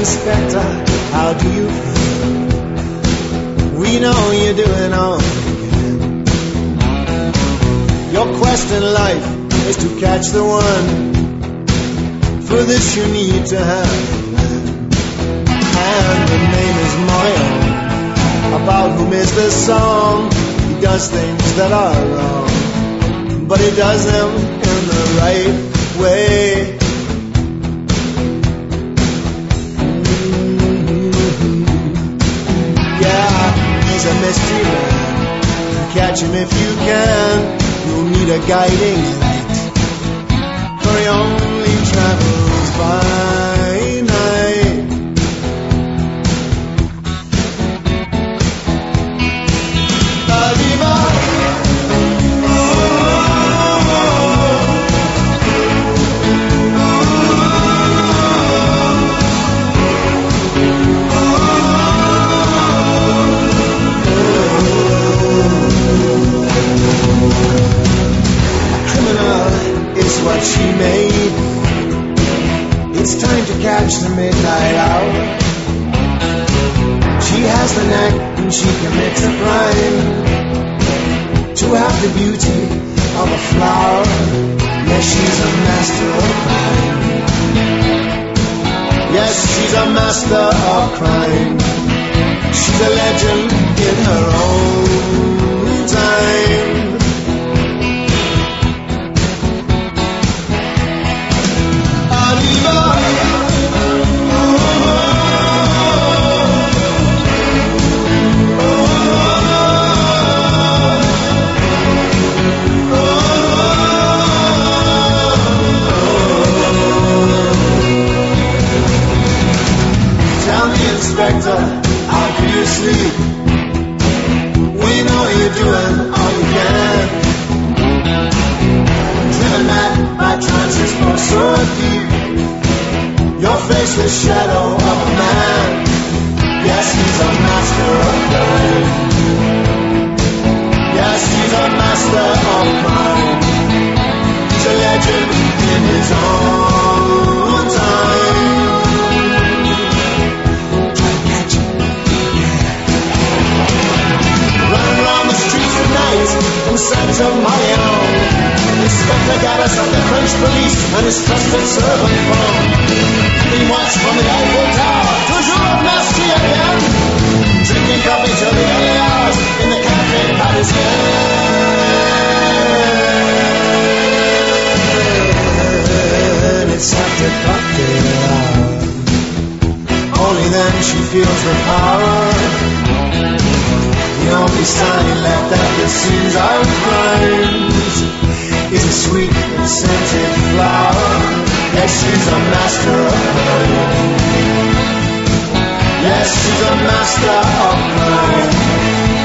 Inspector, how do you feel? We know you're doing all you can. Your quest in life is to catch the one. For this you need to have a plan. And the name is Mario. About whom is this song? He does things that are wrong, but he does them in the right way. Yeah, he's a mystery man. Catch him if you can. You'll need a guiding light, for he only travels by night. Arriba. What she made. It's time to catch the midnight hour. She has the knack and she commits a crime. To have the beauty of a flower. Yes, she's a master of crime. Yes, she's a master of crime. She's a legend in her own time. Inspector, how do you sleep? We know you're doing all you can. Driven mad by trances for so deep. Your face the shadow of a man. Yes, he's a master of crime. Yes, he's a master of crime. He's a legend in his own time. In search of my own. Inspector Gaddis of the French police and his trusted servant phone. Keeping watch from the Eiffel Tower, toujours nasty again. Drinking coffee till the early hours in the Café Parisien. It's after cocktail hour. Only then she feels the power. The only sign left after scenes of crimes is a sweet and scented flower. Yes, she's a master of crime. Yes, she's a master of crime.